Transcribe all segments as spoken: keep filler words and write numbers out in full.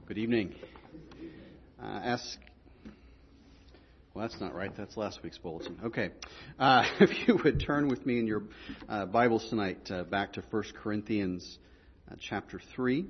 Good evening. Uh, ask. Well, that's not right. That's last week's bulletin. Okay. Uh, if you would turn with me in your uh, Bibles tonight uh, back to First Corinthians uh, chapter three.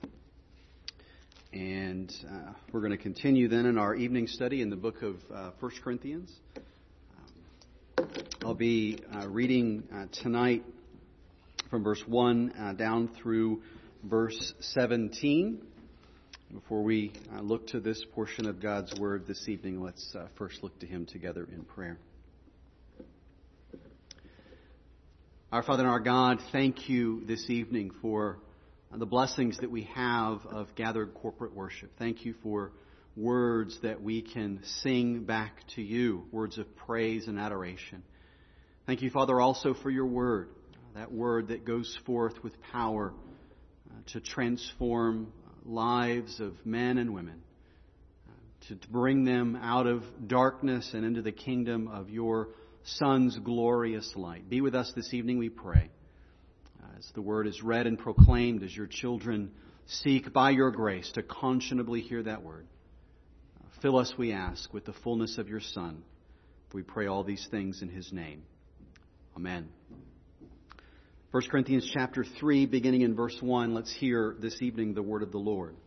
And uh, we're going to continue then in our evening study in the book of uh, First Corinthians. Um, I'll be uh, reading uh, tonight from verse one uh, down through verse seventeen. Before we uh, look to this portion of God's Word this evening, let's uh, first look to Him together in prayer. Our Father and our God, thank you this evening for uh, the blessings that we have of gathered corporate worship. Thank you for words that we can sing back to you, words of praise and adoration. Thank you, Father, also for your Word, that Word that goes forth with power uh, to transform lives of men and women, uh, to, to bring them out of darkness and into the kingdom of your Son's glorious light. Be with us this evening, we pray. Uh, as the word is read and proclaimed, as your children seek by your grace to conscionably hear that word. Uh, fill us, we ask, with the fullness of your Son. We pray all these things in His name. Amen. First Corinthians chapter three, beginning in verse one, let's hear this evening the word of the Lord.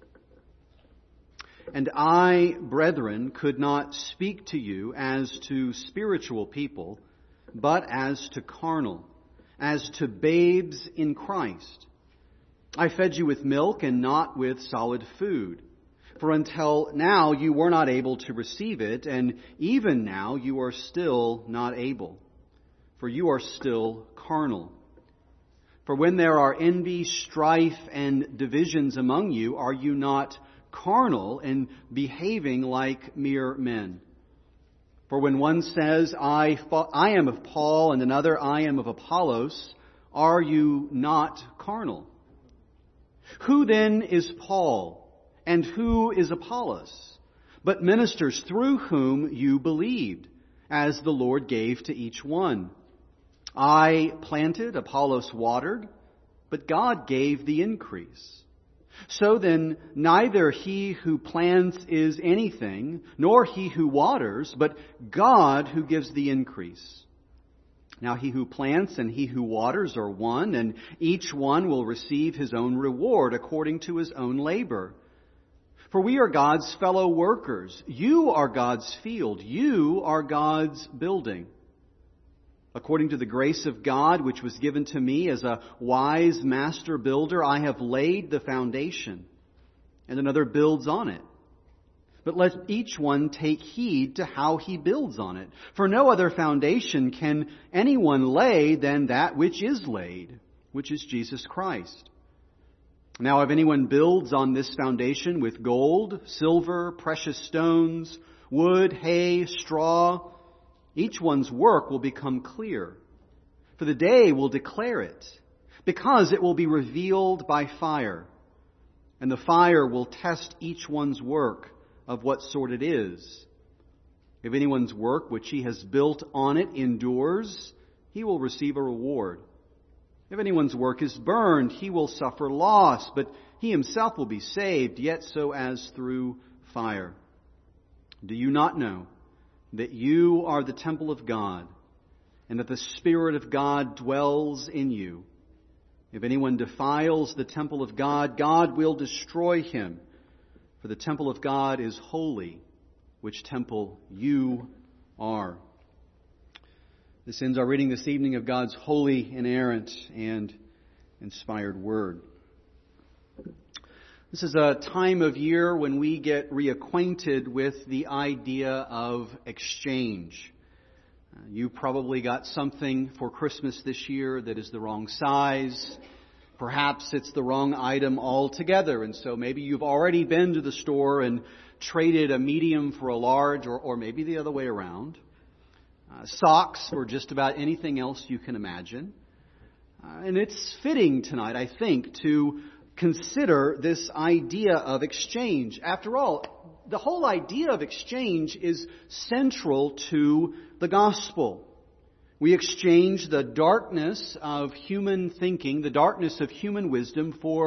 And I, brethren, could not speak to you as to spiritual people, but as to carnal, as to babes in Christ. I fed you with milk and not with solid food. For until now you were not able to receive it, and even now you are still not able, for you are still carnal. For when there are envy, strife, and divisions among you, are you not carnal and behaving like mere men? For when one says, I, I am of Paul, and another, I am of Apollos, are you not carnal? Who then is Paul, and who is Apollos, but ministers through whom you believed, as the Lord gave to each one? I planted, Apollos watered, but God gave the increase. So then, neither he who plants is anything, nor he who waters, but God who gives the increase. Now he who plants and he who waters are one, and each one will receive his own reward according to his own labor. For we are God's fellow workers. You are God's field. You are God's building. According to the grace of God, which was given to me as a wise master builder, I have laid the foundation, and another builds on it. But let each one take heed to how he builds on it. For no other foundation can anyone lay than that which is laid, which is Jesus Christ. Now, if anyone builds on this foundation with gold, silver, precious stones, wood, hay, straw, each one's work will become clear, for the day will declare it, because it will be revealed by fire, and the fire will test each one's work of what sort it is. If anyone's work which he has built on it endures, he will receive a reward. If anyone's work is burned, he will suffer loss, but he himself will be saved, yet so as through fire. Do you not know that you are the temple of God, and that the Spirit of God dwells in you? If anyone defiles the temple of God, God will destroy him. For the temple of God is holy, which temple you are. This ends our reading this evening of God's holy, inerrant, and inspired Word. This is a time of year when we get reacquainted with the idea of exchange. Uh, you probably got something for Christmas this year that is the wrong size. Perhaps it's the wrong item altogether, and so maybe you've already been to the store and traded a medium for a large, or, or maybe the other way around. Uh, socks for just about anything else you can imagine. Uh, and it's fitting tonight, I think, to consider this idea of exchange. After all, the whole idea of exchange is central to the gospel. We exchange the darkness of human thinking, the darkness of human wisdom, for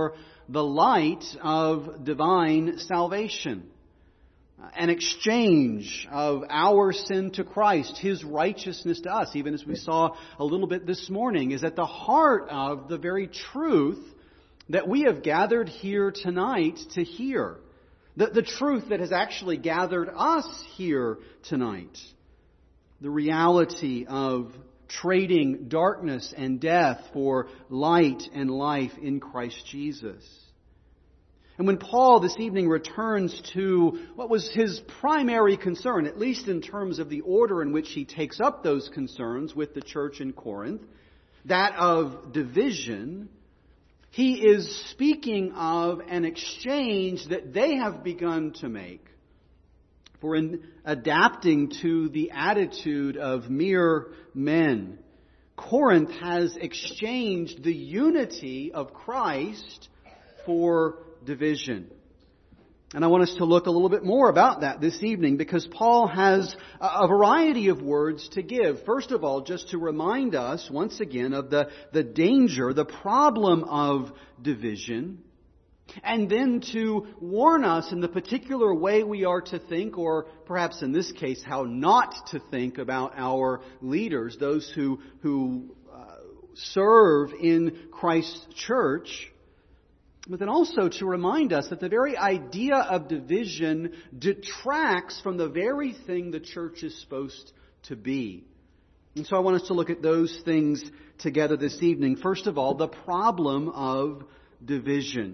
the light of divine salvation. An exchange of our sin to Christ, His righteousness to us, even as we saw a little bit this morning, is at the heart of the very truth that we have gathered here tonight to hear. The, the truth that has actually gathered us here tonight. The reality of trading darkness and death for light and life in Christ Jesus. And when Paul this evening returns to what was his primary concern, at least in terms of the order in which he takes up those concerns with the church in Corinth, that of division, he is speaking of an exchange that they have begun to make for in adapting to the attitude of mere men. Corinth has exchanged the unity of Christ for division. And I want us to look a little bit more about that this evening because Paul has a variety of words to give. First of all, just to remind us once again of the, the danger, the problem of division. And then to warn us in the particular way we are to think, or perhaps in this case, how not to think about our leaders, those who, who uh, serve in Christ's church. But then also to remind us that the very idea of division detracts from the very thing the church is supposed to be. And so I want us to look at those things together this evening. First of all, the problem of division.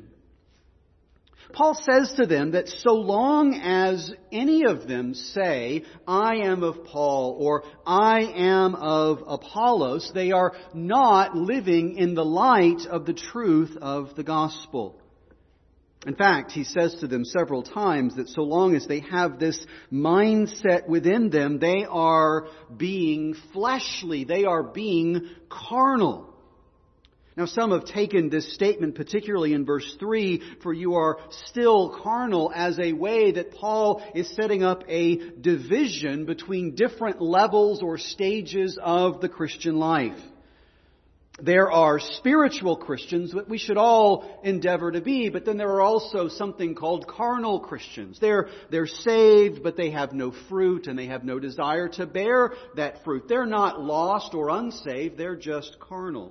Paul says to them that so long as any of them say, I am of Paul or I am of Apollos, they are not living in the light of the truth of the gospel. In fact, he says to them several times that so long as they have this mindset within them, they are being fleshly, they are being carnal. Now, some have taken this statement, particularly in verse three, for you are still carnal, as a way that Paul is setting up a division between different levels or stages of the Christian life. There are spiritual Christians that we should all endeavor to be, but then there are also something called carnal Christians. They're, they're saved, but they have no fruit and they have no desire to bear that fruit. They're not lost or unsaved, they're just carnal.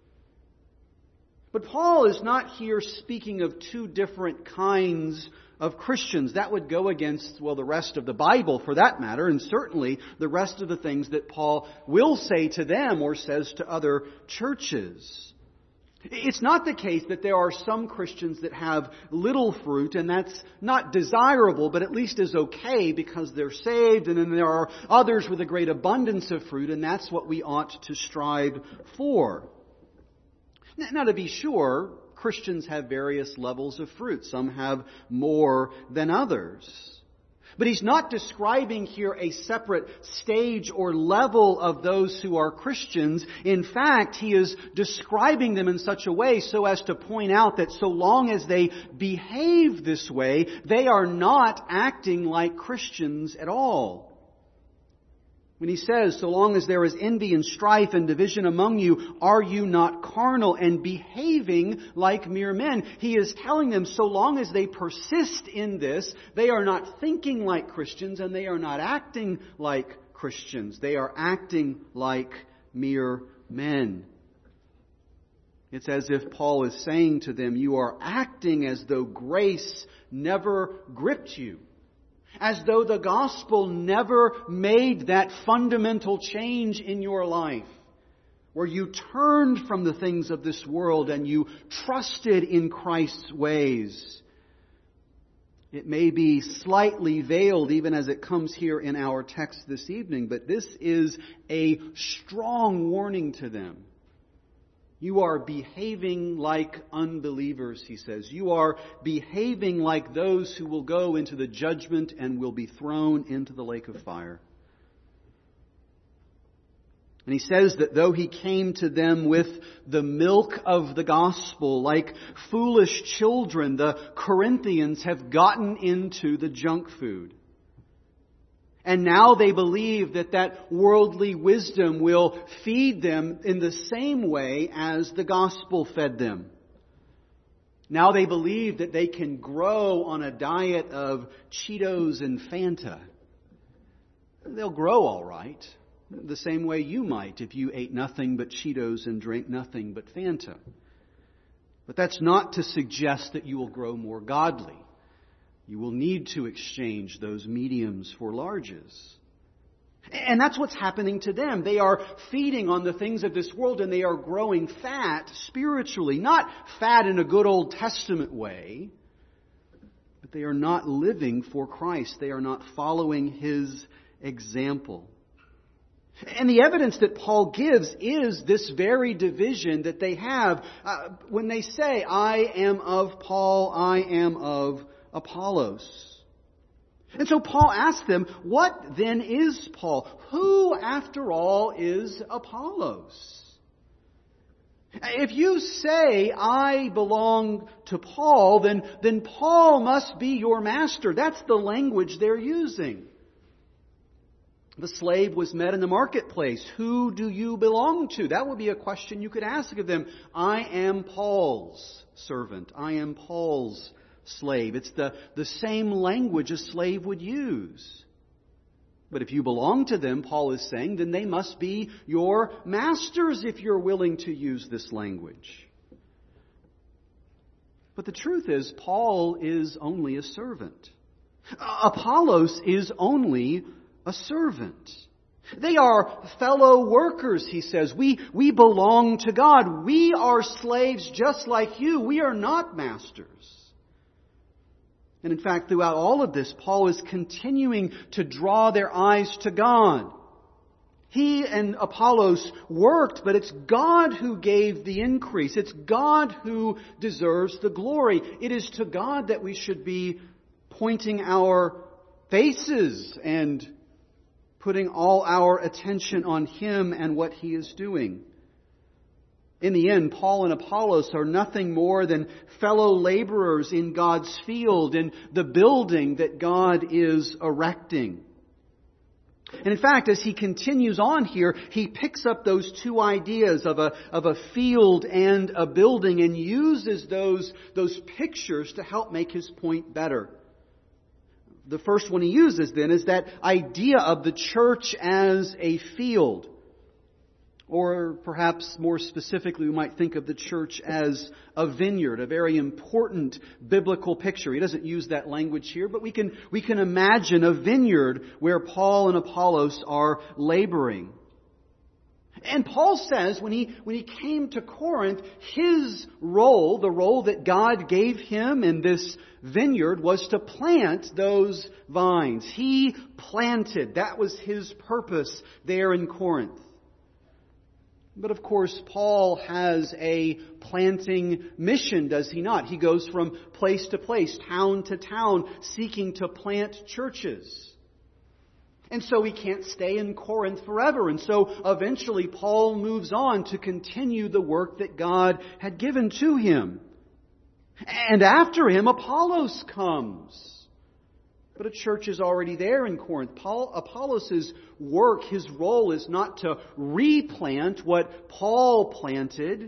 But Paul is not here speaking of two different kinds of Christians. That would go against, well, the rest of the Bible for that matter, and certainly the rest of the things that Paul will say to them or says to other churches. It's not the case that there are some Christians that have little fruit, and that's not desirable, but at least is okay because they're saved, and then there are others with a great abundance of fruit, and that's what we ought to strive for. Now, to be sure, Christians have various levels of fruit. Some have more than others. But he's not describing here a separate stage or level of those who are Christians. In fact, he is describing them in such a way so as to point out that so long as they behave this way, they are not acting like Christians at all. When he says, so long as there is envy and strife and division among you, are you not carnal and behaving like mere men? He is telling them so long as they persist in this, they are not thinking like Christians and they are not acting like Christians. They are acting like mere men. It's as if Paul is saying to them, you are acting as though grace never gripped you. As though the gospel never made that fundamental change in your life, where you turned from the things of this world and you trusted in Christ's ways. It may be slightly veiled even as it comes here in our text this evening, but this is a strong warning to them. You are behaving like unbelievers, he says. You are behaving like those who will go into the judgment and will be thrown into the lake of fire. And he says that though he came to them with the milk of the gospel, like foolish children, the Corinthians have gotten into the junk food. And now they believe that that worldly wisdom will feed them in the same way as the gospel fed them. Now they believe that they can grow on a diet of Cheetos and Fanta. They'll grow all right, the same way you might if you ate nothing but Cheetos and drank nothing but Fanta. But that's not to suggest that you will grow more godly. You will need to exchange those mediums for larges. And that's what's happening to them. They are feeding on the things of this world and they are growing fat spiritually. Not fat in a good Old Testament way, but they are not living for Christ. They are not following His example. And the evidence that Paul gives is this very division that they have uh, when they say, I am of Paul, I am of Apollos. And so Paul asks them, what then is Paul? Who, after all, is Apollos? If you say, I belong to Paul, then, then Paul must be your master. That's the language they're using. The slave was met in the marketplace. Who do you belong to? That would be a question you could ask of them. I am Paul's servant. I am Paul's slave. It's the, the same language a slave would use. But if you belong to them, Paul is saying, then they must be your masters if you're willing to use this language. But the truth is, Paul is only a servant. Apollos is only a servant. They are fellow workers, he says. We, we belong to God. We are slaves just like you. We are not masters. And in fact, throughout all of this, Paul is continuing to draw their eyes to God. He and Apollos worked, but it's God who gave the increase. It's God who deserves the glory. It is to God that we should be pointing our faces and putting all our attention on Him and what He is doing. In the end, Paul and Apollos are nothing more than fellow laborers in God's field, in the building that God is erecting. And in fact, as he continues on here, he picks up those two ideas of a, of a field and a building and uses those, those pictures to help make his point better. The first one he uses then is that idea of the church as a field. Or perhaps more specifically, we might think of the church as a vineyard, a very important biblical picture. He doesn't use that language here, but we can, we can imagine a vineyard where Paul and Apollos are laboring. And Paul says when he, when he came to Corinth, his role, the role that God gave him in this vineyard, was to plant those vines. He planted. That was his purpose there in Corinth. But of course, Paul has a planting mission, does he not? He goes from place to place, town to town, seeking to plant churches. And so he can't stay in Corinth forever. And so eventually Paul moves on to continue the work that God had given to him. And after him, Apollos comes. But a church is already there in Corinth. Paul, Apollos' work, his role is not to replant what Paul planted.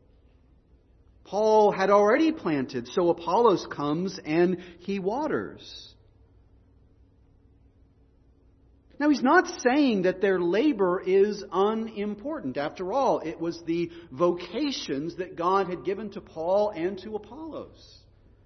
Paul had already planted, so Apollos comes and he waters. Now, he's not saying that their labor is unimportant. After all, it was the vocations that God had given to Paul and to Apollos.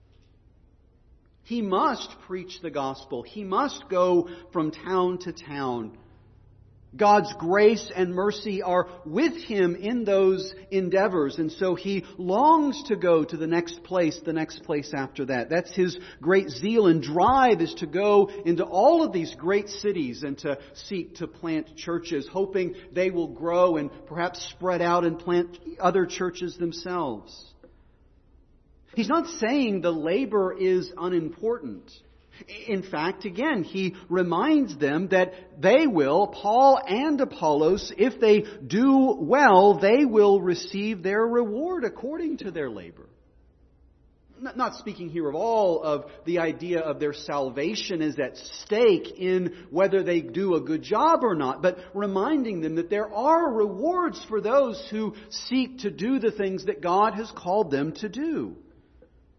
He must preach the gospel. He must go from town to town. God's grace and mercy are with him in those endeavors. And so he longs to go to the next place, the next place after that. That's his great zeal and drive, is to go into all of these great cities and to seek to plant churches, hoping they will grow and perhaps spread out and plant other churches themselves. He's not saying the labor is unimportant. In fact, again, he reminds them that they will, Paul and Apollos, if they do well, they will receive their reward according to their labor. Not speaking here of all of the idea of their salvation is at stake in whether they do a good job or not, but reminding them that there are rewards for those who seek to do the things that God has called them to do.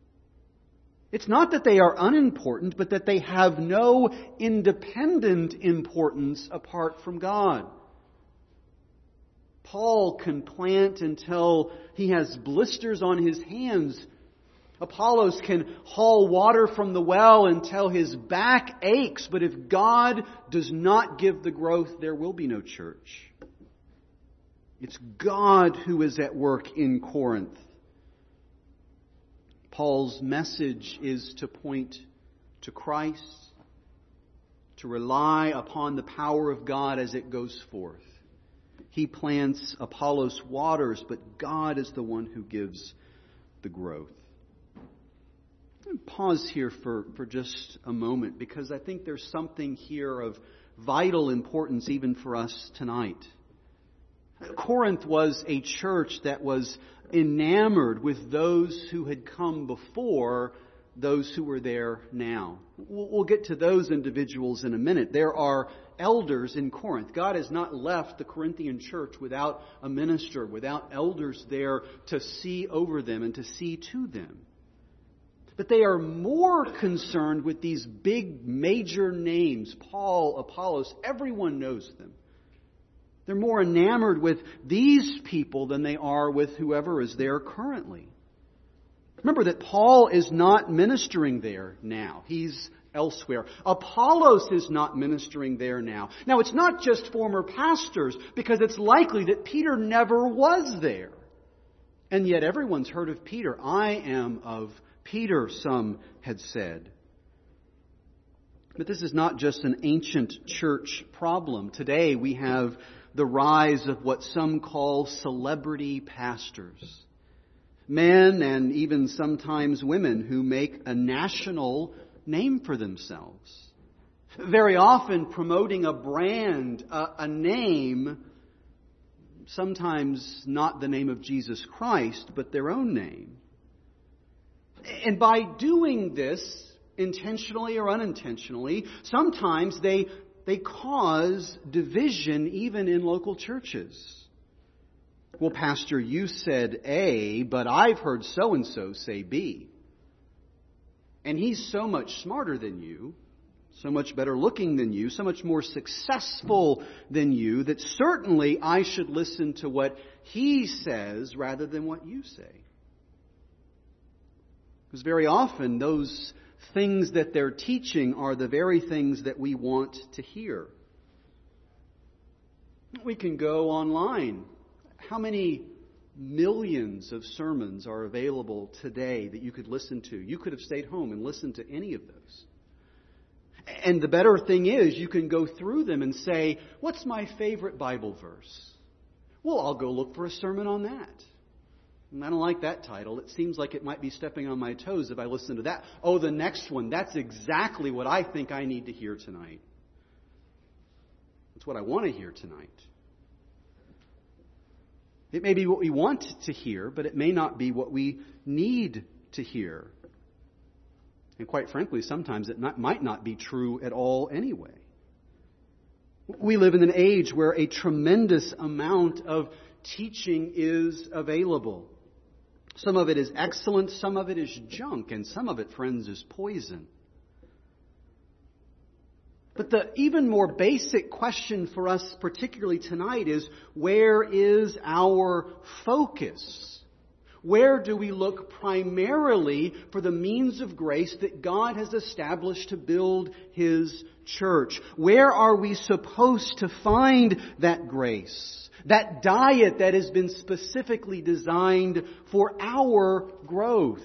It's not that they are unimportant, but that they have no independent importance apart from God. Paul can plant until he has blisters on his hands. Apollos can haul water from the well until his back aches. But if God does not give the growth, there will be no church. It's God who is at work in Corinth. Paul's message is to point to Christ, to rely upon the power of God as it goes forth. He plants, Apollos waters, but God is the one who gives the growth. Pause here for, for just a moment, because I think there's something here of vital importance even for us tonight. Corinth was a church that was enamored with those who had come before those who were there now. We'll get to those individuals in a minute. There are elders in Corinth. God has not left the Corinthian church without a minister, without elders there to see over them and to see to them. But they are more concerned with these big major names, Paul, Apollos. Everyone knows them. They're more enamored with these people than they are with whoever is there currently. Remember that Paul is not ministering there now. He's elsewhere. Apollos is not ministering there now. Now, it's not just former pastors, because it's likely that Peter never was there. And yet everyone's heard of Peter. I am of Peter, some had said. But this is not just an ancient church problem. Today we have the rise of what some call celebrity pastors. Men and even sometimes women who make a national name for themselves. Very often promoting a brand, a, a name, sometimes not the name of Jesus Christ, but their own name. And by doing this, intentionally or unintentionally, sometimes they, they cause division even in local churches. Well, Pastor, you said A, but I've heard so-and-so say B. And he's so much smarter than you, so much better looking than you, so much more successful than you, that certainly I should listen to what he says rather than what you say. Because very often those things that they're teaching are the very things that we want to hear. We can go online. How many millions of sermons are available today that you could listen to? You could have stayed home and listened to any of those. And the better thing is, you can go through them and say, what's my favorite Bible verse? Well, I'll go look for a sermon on that. And I don't like that title. It seems like it might be stepping on my toes if I listen to that. Oh, the next one. That's exactly what I think I need to hear tonight. That's what I want to hear tonight. It may be what we want to hear, but it may not be what we need to hear. And quite frankly, sometimes it not, might not be true at all anyway. We live in an age where a tremendous amount of teaching is available. Some of it is excellent, some of it is junk, and some of it, friends, is poison. But the even more basic question for us, particularly tonight, is where is our focus? Where do we look primarily for the means of grace that God has established to build His church? Where are we supposed to find that grace? That diet that has been specifically designed for our growth.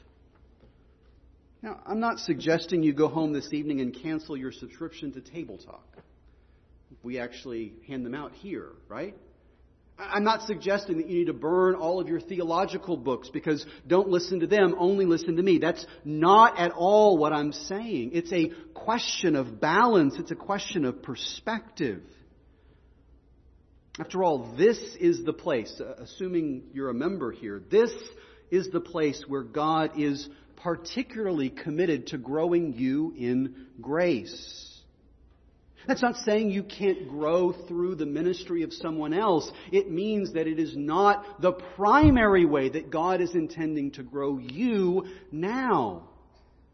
Now, I'm not suggesting you go home this evening and cancel your subscription to Table Talk. We actually hand them out here, right? I'm not suggesting that you need to burn all of your theological books because don't listen to them, only listen to me. That's not at all what I'm saying. It's a question of balance. It's a question of perspective. After all, this is the place, assuming you're a member here, this is the place where God is particularly committed to growing you in grace. That's not saying you can't grow through the ministry of someone else. It means that it is not the primary way that God is intending to grow you now.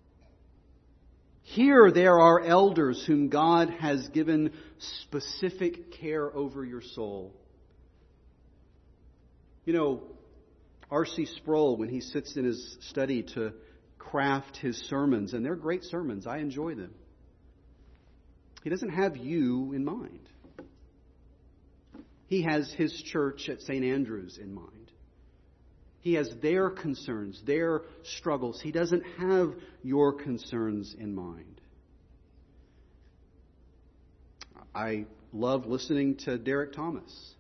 Here there are elders whom God has given specific care over your soul. You know, R C Sproul, when he sits in his study to craft his sermons, and they're great sermons, I enjoy them, he doesn't have you in mind. He has his church at Saint Andrews in mind. He has their concerns, their struggles. He doesn't have your concerns in mind. I love listening to Derek Thomas.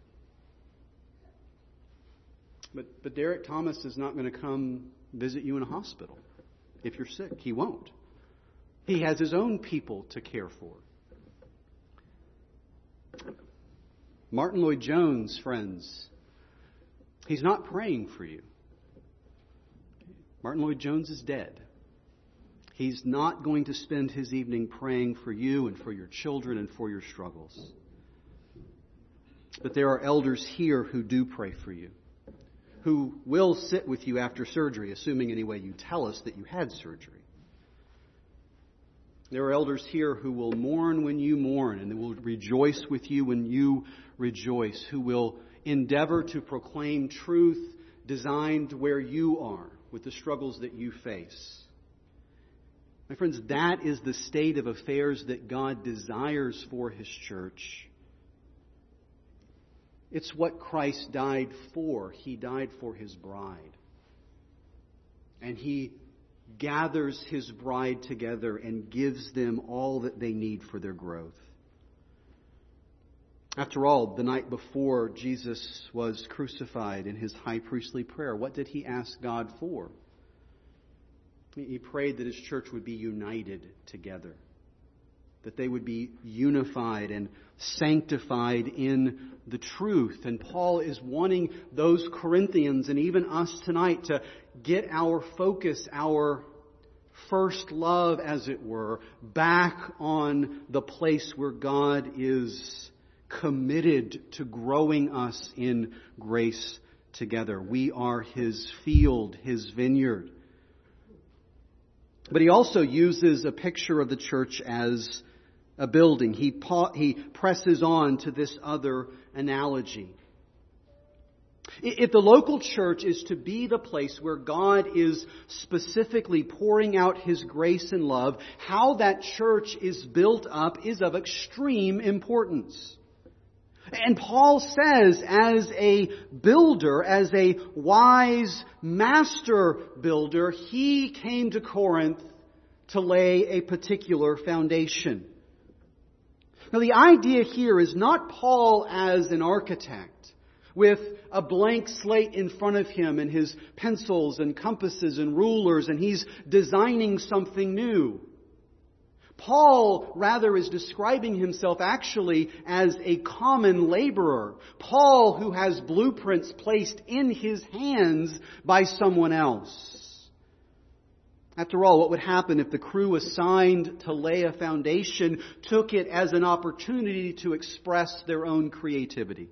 But, but Derek Thomas is not going to come visit you in a hospital if you're sick. He won't. He has his own people to care for. Martin Lloyd-Jones, friends, he's not praying for you. Martin Lloyd-Jones is dead. He's not going to spend his evening praying for you and for your children and for your struggles. But there are elders here who do pray for you, who will sit with you after surgery, assuming anyway you tell us that you had surgery. There are elders here who will mourn when you mourn, and will rejoice with you when you rejoice, who will endeavor to proclaim truth designed where you are, with the struggles that you face. My friends, that is the state of affairs that God desires for His church. It's what Christ died for. He died for His bride. And He gathers His bride together and gives them all that they need for their growth. After all, the night before Jesus was crucified in His high priestly prayer, what did He ask God for? He prayed that His church would be united together, that they would be unified and sanctified in the truth. And Paul is wanting those Corinthians and even us tonight to get our focus, our first love, as it were, back on the place where God is committed to growing us in grace together. We are His field, His vineyard. But he also uses a picture of the church as a building. He, he presses on to this other analogy. If the local church is to be the place where God is specifically pouring out His grace and love, how that church is built up is of extreme importance. And Paul says, as a builder, as a wise master builder, he came to Corinth to lay a particular foundation. Now, the idea here is not Paul as an architect with a blank slate in front of him and his pencils and compasses and rulers, and he's designing something new. Paul, rather, is describing himself actually as a common laborer. Paul, who has blueprints placed in his hands by someone else. After all, what would happen if the crew assigned to lay a foundation took it as an opportunity to express their own creativity?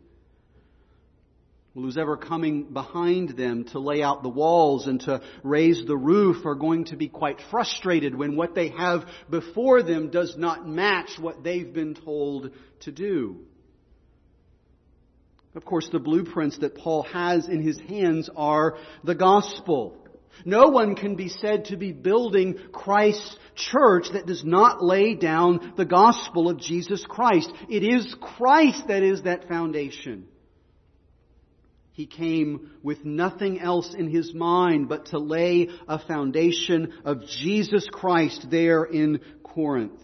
Well, who's ever coming behind them to lay out the walls and to raise the roof are going to be quite frustrated when what they have before them does not match what they've been told to do. Of course, the blueprints that Paul has in his hands are the gospel. No one can be said to be building Christ's church that does not lay down the gospel of Jesus Christ. It is Christ that is that foundation. He came with nothing else in His mind but to lay a foundation of Jesus Christ there in Corinth.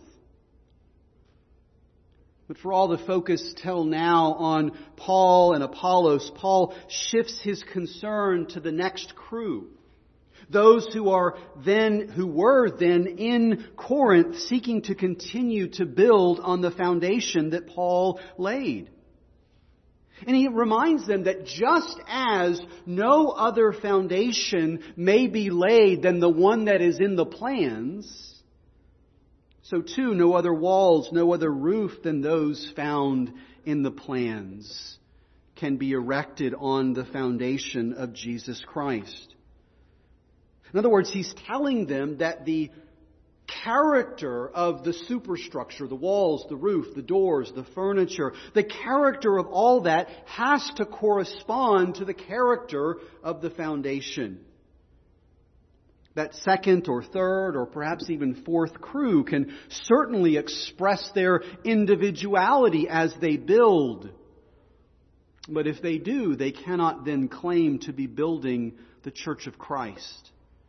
But for all the focus till now on Paul and Apollos, Paul shifts his concern to the next crew. Those who are then, who were then in Corinth, seeking to continue to build on the foundation that Paul laid. And he reminds them that just as no other foundation may be laid than the one that is in the plans, so too no other walls, no other roof than those found in the plans can be erected on the foundation of Jesus Christ. In other words, he's telling them that the character of the superstructure, the walls, the roof, the doors, the furniture, the character of all that has to correspond to the character of the foundation. That second or third or perhaps even fourth crew can certainly express their individuality as they build. But if they do, they cannot then claim to be building the Church of Christ.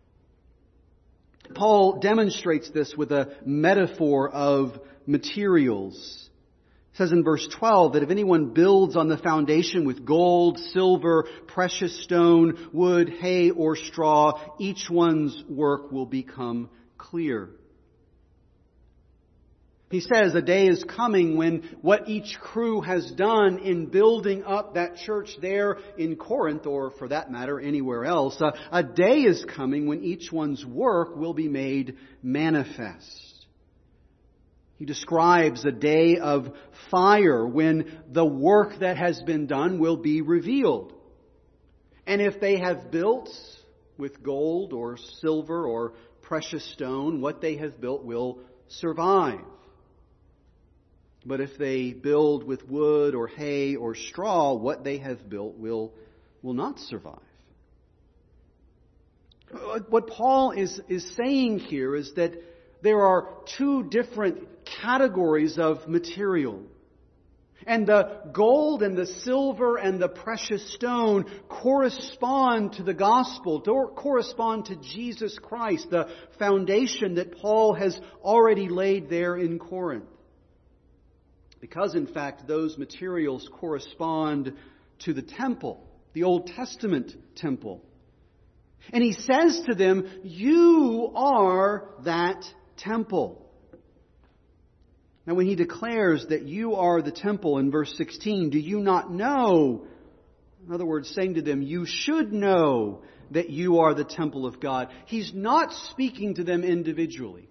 Paul demonstrates this with a metaphor of materials. It says in verse twelve that if anyone builds on the foundation with gold, silver, precious stone, wood, hay, or straw, each one's work will become clear. He says a day is coming when what each crew has done in building up that church there in Corinth, or for that matter anywhere else, a, a day is coming when each one's work will be made manifest. He describes a day of fire when the work that has been done will be revealed. And if they have built with gold or silver or precious stone, what they have built will survive. But if they build with wood or hay or straw, what they have built will, will not survive. What Paul is, is saying here is that there are two different categories of material. And the gold and the silver and the precious stone correspond to the gospel, correspond to Jesus Christ, the foundation that Paul has already laid there in Corinth. Because, in fact, those materials correspond to the temple, the Old Testament temple. And he says to them, you are that temple. Now, when he declares that you are the temple in verse sixteen, do you not know? In other words, saying to them, you should know that you are the temple of God. He's not speaking to them individually.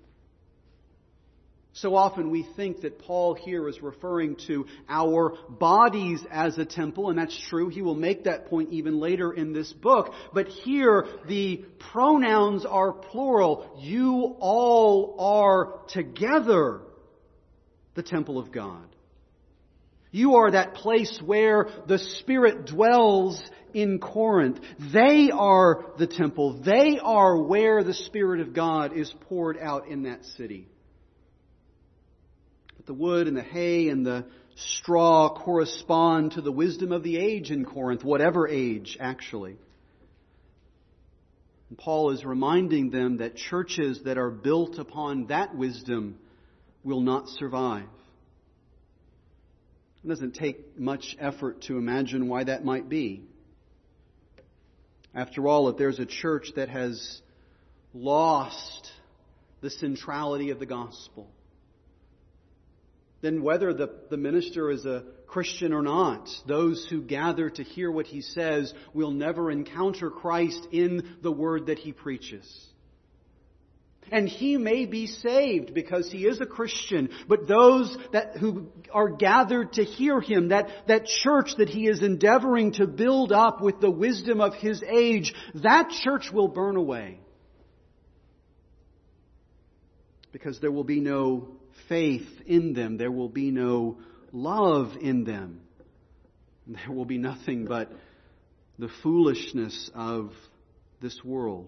So often we think that Paul here is referring to our bodies as a temple, and that's true. He will make that point even later in this book. But here the pronouns are plural. You all are together the temple of God. You are that place where the Spirit dwells in Corinth. They are the temple. They are where the Spirit of God is poured out in that city. The wood and the hay and the straw correspond to the wisdom of the age in Corinth, whatever age, actually. And Paul is reminding them that churches that are built upon that wisdom will not survive. It doesn't take much effort to imagine why that might be. After all, if there's a church that has lost the centrality of the gospel, then whether the, the minister is a Christian or not, those who gather to hear what he says will never encounter Christ in the word that he preaches. And he may be saved because he is a Christian, but those that who are gathered to hear him, that, that church that he is endeavoring to build up with the wisdom of his age, that church will burn away. Because there will be no faith in them. There will be no love in them. There will be nothing but the foolishness of this world.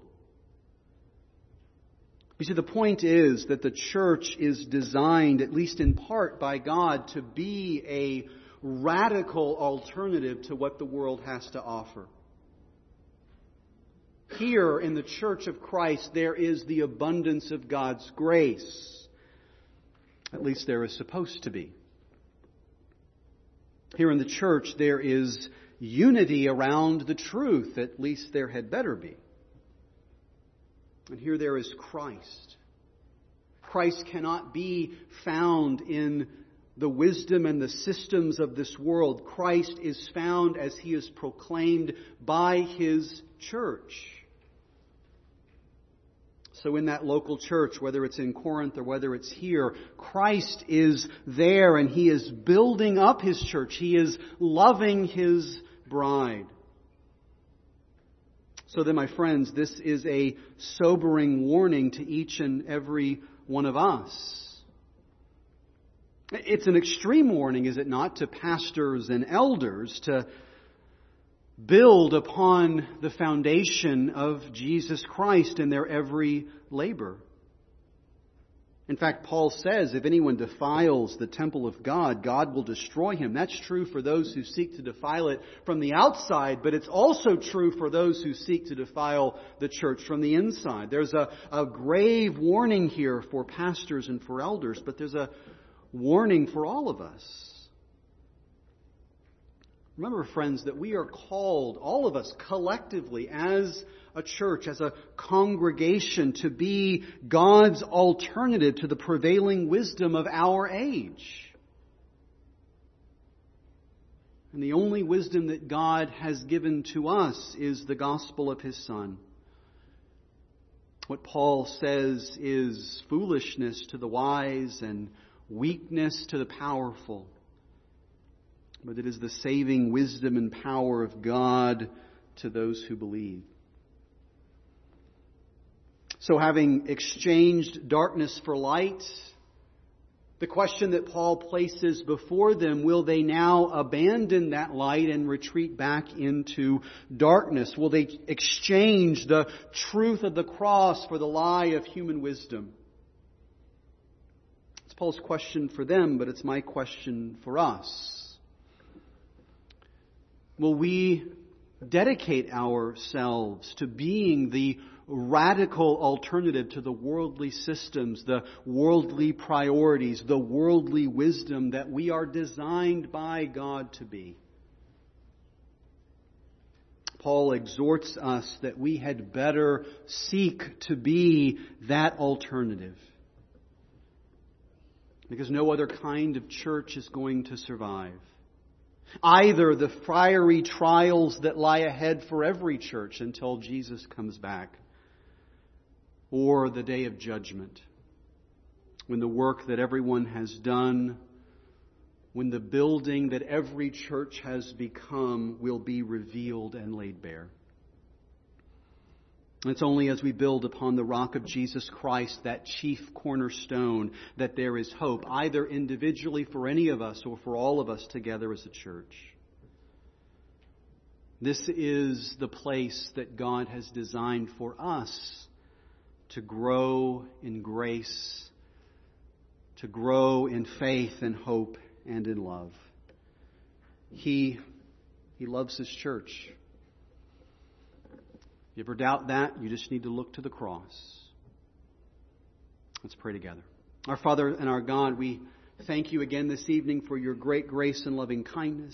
You see, the point is that the church is designed, at least in part by God, to be a radical alternative to what the world has to offer. Here in the Church of Christ, there is the abundance of God's grace. At least there is supposed to be. Here in the church, there is unity around the truth. At least there had better be. And here there is Christ. Christ cannot be found in the wisdom and the systems of this world. Christ is found as He is proclaimed by His church. So in that local church, whether it's in Corinth or whether it's here, Christ is there and He is building up His church. He is loving His bride. So then, my friends, this is a sobering warning to each and every one of us. It's an extreme warning, is it not, to pastors and elders to build upon the foundation of Jesus Christ in their every labor. In fact, Paul says, if anyone defiles the temple of God, God will destroy him. That's true for those who seek to defile it from the outside, but it's also true for those who seek to defile the church from the inside. There's a, a grave warning here for pastors and for elders, but there's a warning for all of us. Remember, friends, that we are called, all of us collectively, as a church, as a congregation, to be God's alternative to the prevailing wisdom of our age. And the only wisdom that God has given to us is the gospel of His Son. What Paul says is foolishness to the wise and weakness to the powerful. But it is the saving wisdom and power of God to those who believe. So having exchanged darkness for light, the question that Paul places before them, will they now abandon that light and retreat back into darkness? Will they exchange the truth of the cross for the lie of human wisdom? It's Paul's question for them, but it's my question for us. Will we dedicate ourselves to being the radical alternative to the worldly systems, the worldly priorities, the worldly wisdom that we are designed by God to be? Paul exhorts us that we had better seek to be that alternative, because no other kind of church is going to survive. Either the fiery trials that lie ahead for every church until Jesus comes back, or the day of judgment, when the work that everyone has done, when the building that every church has become will be revealed and laid bare. It's only as we build upon the rock of Jesus Christ, that chief cornerstone, that there is hope, either individually for any of us or for all of us together as a church. This is the place that God has designed for us to grow in grace, to grow in faith and hope and in love. He, He loves His church. If you ever doubt that, you just need to look to the cross. Let's pray together. Our Father and our God, we thank You again this evening for Your great grace and loving kindness.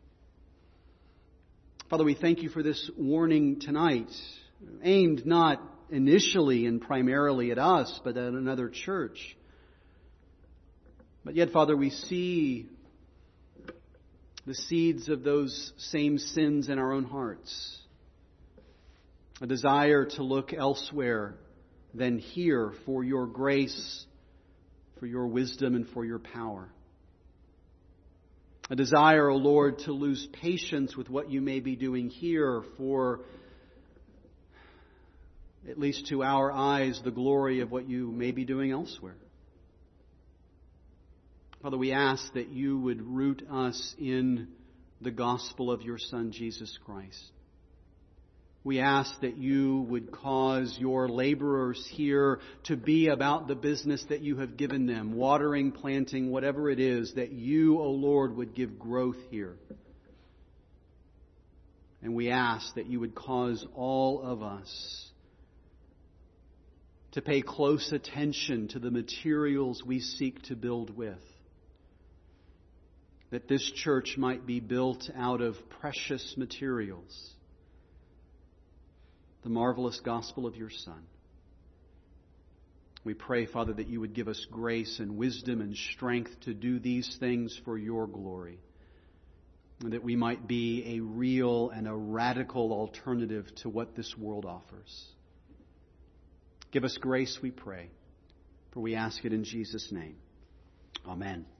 Father, we thank You for this warning tonight, aimed not initially and primarily at us, but at another church. But yet, Father, we see the seeds of those same sins in our own hearts. A desire to look elsewhere than here for Your grace, for Your wisdom, and for Your power. A desire, O Lord, to lose patience with what You may be doing here for, at least to our eyes, the glory of what You may be doing elsewhere. Father, we ask that You would root us in the gospel of Your Son, Jesus Christ. We ask that You would cause Your laborers here to be about the business that You have given them, watering, planting, whatever it is, that You, O Lord, would give growth here. And we ask that You would cause all of us to pay close attention to the materials we seek to build with, that this church might be built out of precious materials, the marvelous gospel of Your Son. We pray, Father, that You would give us grace and wisdom and strength to do these things for Your glory, and that we might be a real and a radical alternative to what this world offers. Give us grace, we pray, for we ask it in Jesus' name. Amen.